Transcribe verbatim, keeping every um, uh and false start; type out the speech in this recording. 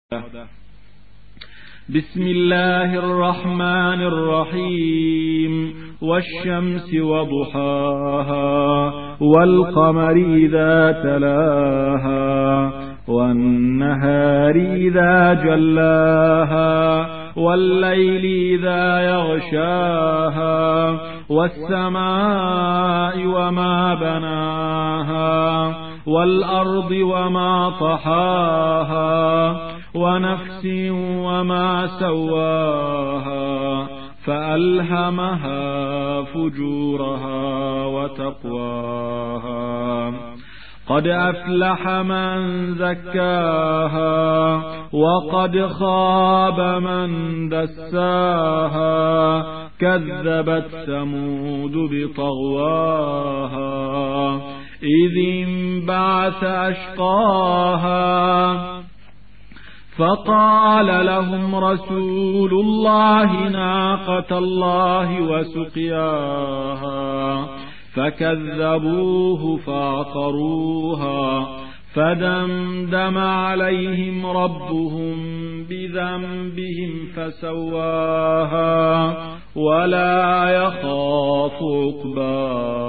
بسم الله الرحمن الرحيم والشمس وضحاها والقمر إذا تلاها والنهار إذا جلاها والليل إذا يغشاها والسماء وما بناها والأرض وما طحاها ونفس وما سواها فألهمها فجورها وتقواها قد أفلح من زكاها وقد خاب من دساها كذبت ثمود بطغواها إذ انبعث أشقاها فقال لهم رسول الله ناقة الله وسقياها فكذبوه فعقروها فدمدم عليهم ربهم بذنبهم فسواها ولا يخاف عقباها.